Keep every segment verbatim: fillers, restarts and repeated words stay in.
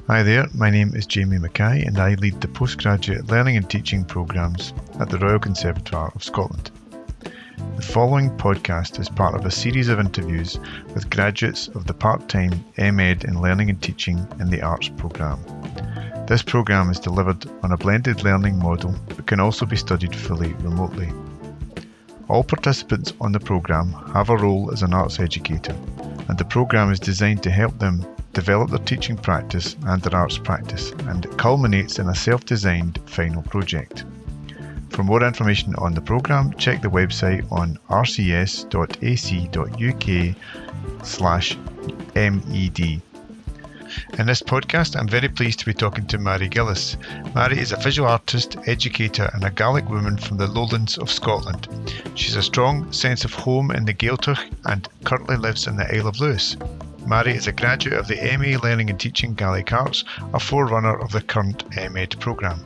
Hi there, my name is Jamie Mackay and I lead the postgraduate learning and teaching programmes at the Royal Conservatoire of Scotland. The following podcast is part of a series of interviews with graduates of the part-time M Ed in Learning and Teaching in the Arts programme. This programme is delivered on a blended learning model but can also be studied fully remotely. All participants on the programme have a role as an arts educator, and the programme is designed to help them develop their teaching practice and their arts practice, and it culminates in a self-designed final project. For more information on the programme, check the website on r c s dot a c dot u k slash med. In this podcast, I'm very pleased to be talking to Mary Gillis. Mary is a visual artist, educator and a Gaelic woman from the lowlands of Scotland. She's a strong sense of home in the Gaeltacht and currently lives in the Isle of Lewis. Mary is a graduate of the M A Learning and Teaching Gaelic Arts, a forerunner of the current M Ed programme.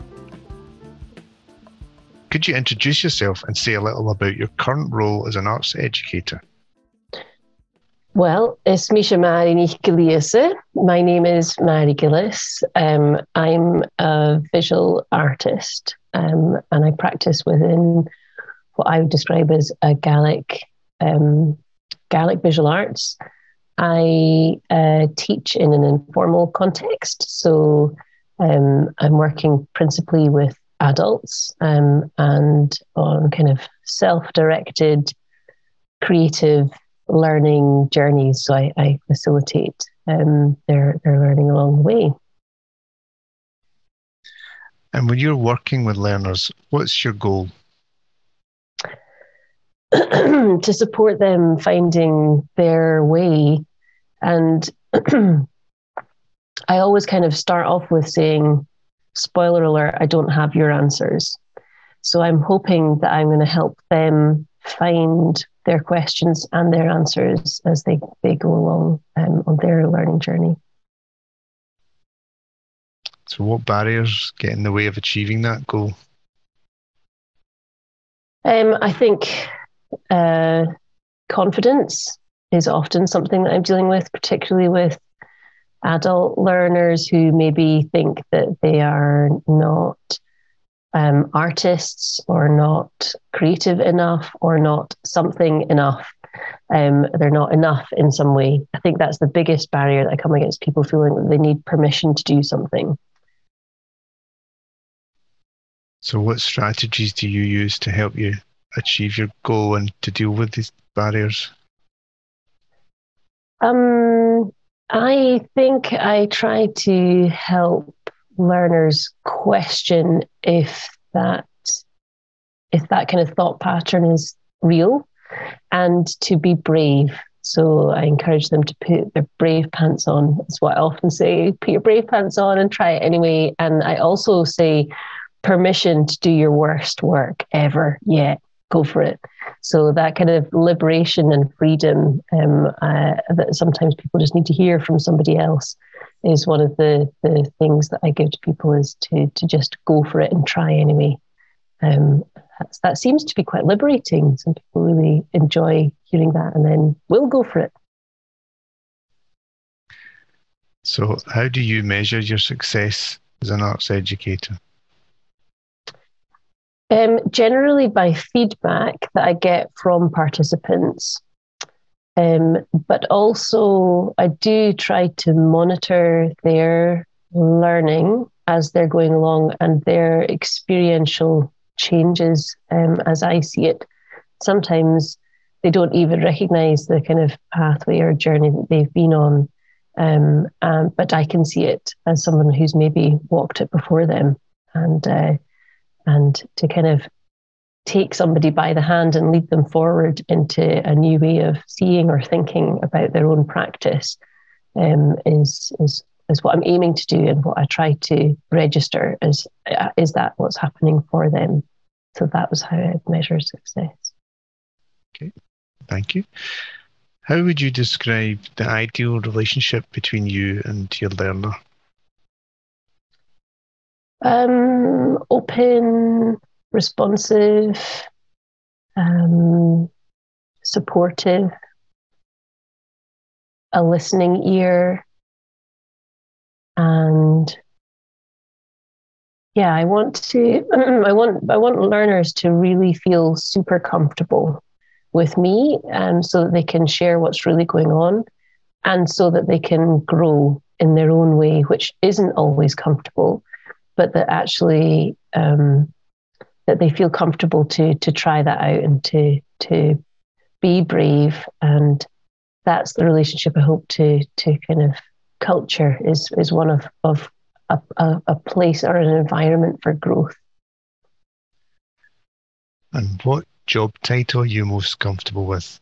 Could you introduce yourself and say a little about your current role as an arts educator? Well, it's Misha Mary Gilliese. My name is Mary Gillis. Um, I'm a visual artist um, and I practice within what I would describe as a Gaelic, um, Gaelic visual arts. I uh, teach in an informal context, so um, I'm working principally with adults um, and on kind of self-directed, creative learning journeys. So I, I facilitate um, their, their learning along the way. And when you're working with learners, what's your goal? To support them finding their way. And I always kind of start off with saying, spoiler alert, I don't have your answers. So I'm hoping that I'm going to help them find their questions and their answers as they, they go along um, on their learning journey. So what barriers get in the way of achieving that goal? Um, I think uh, confidence is often something that I'm dealing with, particularly with adult learners who maybe think that they are not um, artists or not creative enough or not something enough. Um, they're not enough in some way. I think that's the biggest barrier that I come against, people feeling that they need permission to do something. So what strategies do you use to help you achieve your goal and to deal with these barriers? Um, I think I try to help learners question if that if that kind of thought pattern is real, and to be brave. So I encourage them to put their brave pants on. That's what I often say. Put your brave pants on and try it anyway. And I also say permission to do your worst work ever yet. Go for it. So that kind of liberation and freedom um, uh, that sometimes people just need to hear from somebody else is one of the, the things that I give to people, is to to just go for it and try anyway. Um, that's, that seems to be quite liberating. Some people really enjoy hearing that and then will go for it. So how do you measure your success as an arts educator? Um, generally by feedback that I get from participants. Um, but also I do try to monitor their learning as they're going along and their experiential changes um, as I see it. Sometimes they don't even recognize the kind of pathway or journey that they've been on. Um, um, but I can see it as someone who's maybe walked it before them. And uh, and to kind of take somebody by the hand and lead them forward into a new way of seeing or thinking about their own practice um, is is is what I'm aiming to do, and what I try to register is uh, is that what's happening for them. So that was how I measure success. Okay, thank you. How would you describe the ideal relationship between you and your learner? Um, open, responsive, um, supportive, a listening ear, and yeah, I want to, I want, I want learners to really feel super comfortable with me, and so that they can share what's really going on, and so that they can grow in their own way, which isn't always comfortable, but that actually um, that they feel comfortable to to try that out and to to be brave. And that's the relationship I hope to to kind of culture is is one of of a, a, a place or an environment for growth. And what job title are you most comfortable with?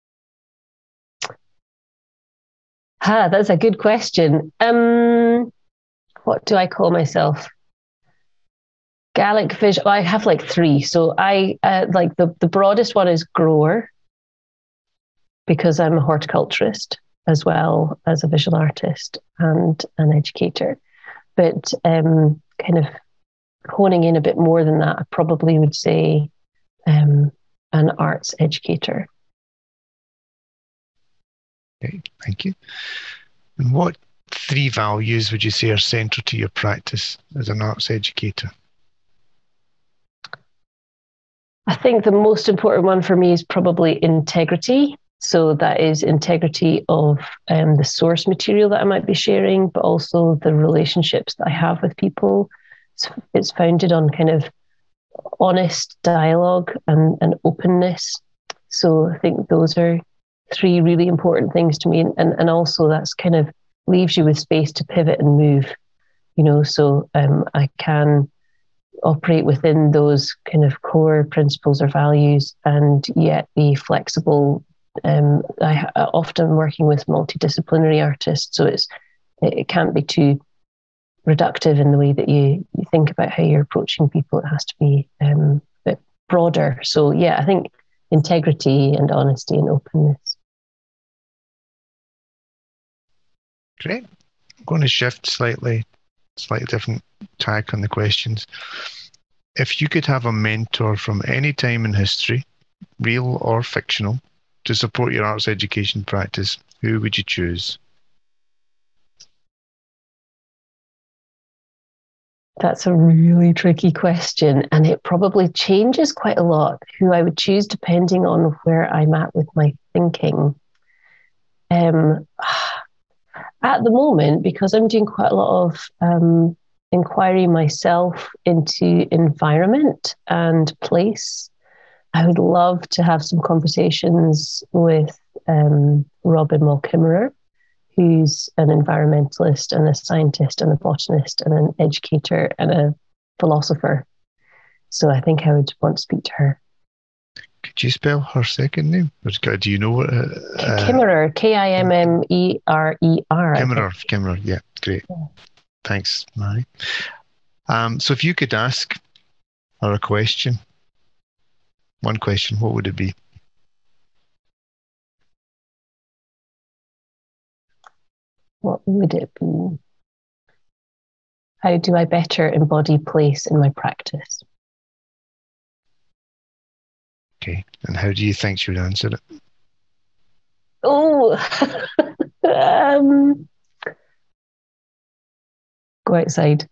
Ah, that's a good question. Um, what do I call myself? Gallic Vision. Well, I have like three. So I uh, like the the broadest one is grower, because I'm a horticulturist as well as a visual artist and an educator. But um, kind of honing in a bit more than that, I probably would say um, an arts educator. Okay, thank you. And what three values would you say are central to your practice as an arts educator? I think the most important one for me is probably integrity. So that is integrity of um, the source material that I might be sharing, but also the relationships that I have with people. It's, it's founded on kind of honest dialogue and, and openness. So I think those are three really important things to me. And, and also that's kind of leaves you with space to pivot and move, you know, so um, I can operate within those kind of core principles or values and yet be flexible. Um, I, I often working with multidisciplinary artists, so it's it, it can't be too reductive in the way that you, you think about how you're approaching people. It has to be um, a bit broader. So yeah, I think integrity and honesty and openness. Great. I'm going to shift slightly, slightly different tack on the questions. If you could have a mentor from any time in history, real or fictional, to support your arts education practice, who would you choose? That's a really tricky question, and it probably changes quite a lot who I would choose depending on where I'm at with my thinking. Um, at the moment, because I'm doing quite a lot of um, inquiry myself into environment and place, I would love to have some conversations with um, Robin Wall Kimmerer, who's an environmentalist and a scientist and a botanist and an educator and a philosopher. So I think I would want to speak to her. Could you spell her second name? Do you know what? Uh, Kimmerer, K I M M E R E R. Kimmerer, Kimmerer, yeah, great. Yeah. Thanks, Mary. Um, so if you could ask her a question, one question, what would it be? What would it be? How do I better embody place in my practice? Okay, and how do you think she would answer it? Oh, um, go outside.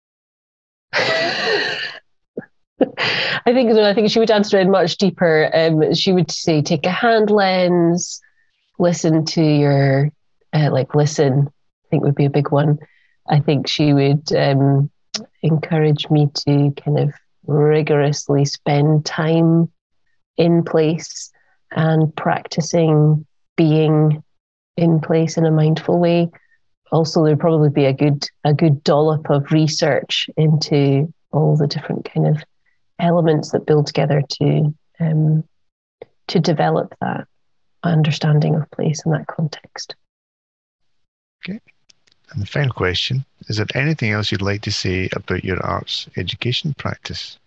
I think I think she would answer it much deeper. Um, she would say, take a hand lens, listen to your, uh, like listen, I think would be a big one. I think she would um, encourage me to kind of rigorously spend time in place and practicing being in place in a mindful way. Also, there'd probably be a good a good dollop of research into all the different kind of elements that build together to um, to develop that understanding of place in that context. Okay. And the final question, is there anything else you'd like to say about your arts education practice?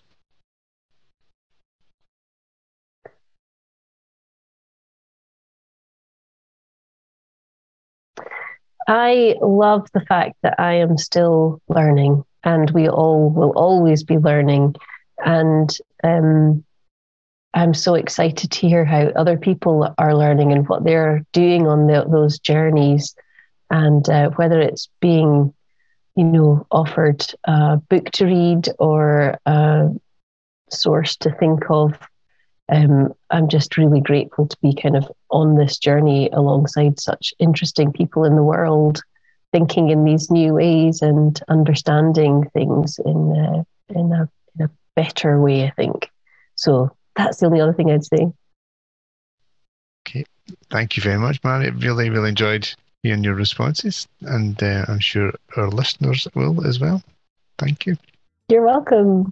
I love the fact that I am still learning, and we all will always be learning. And um, I'm so excited to hear how other people are learning and what they're doing on the, those journeys, and uh, whether it's being, you know, offered a book to read or a source to think of. Um, I'm just really grateful to be kind of on this journey alongside such interesting people in the world, thinking in these new ways and understanding things in uh, in a in a better way, I think. So that's the only other thing I'd say. Okay, thank you very much, Mary. Really, really enjoyed hearing your responses, and uh, I'm sure our listeners will as well. Thank you. You're welcome.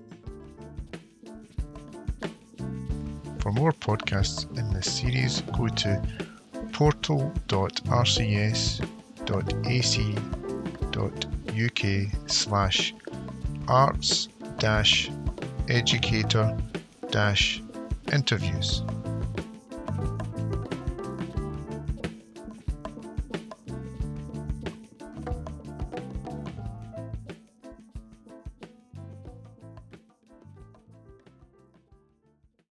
For more podcasts in this series, go to portal dot r c s dot a c dot u k slash arts dash educator dash interviews.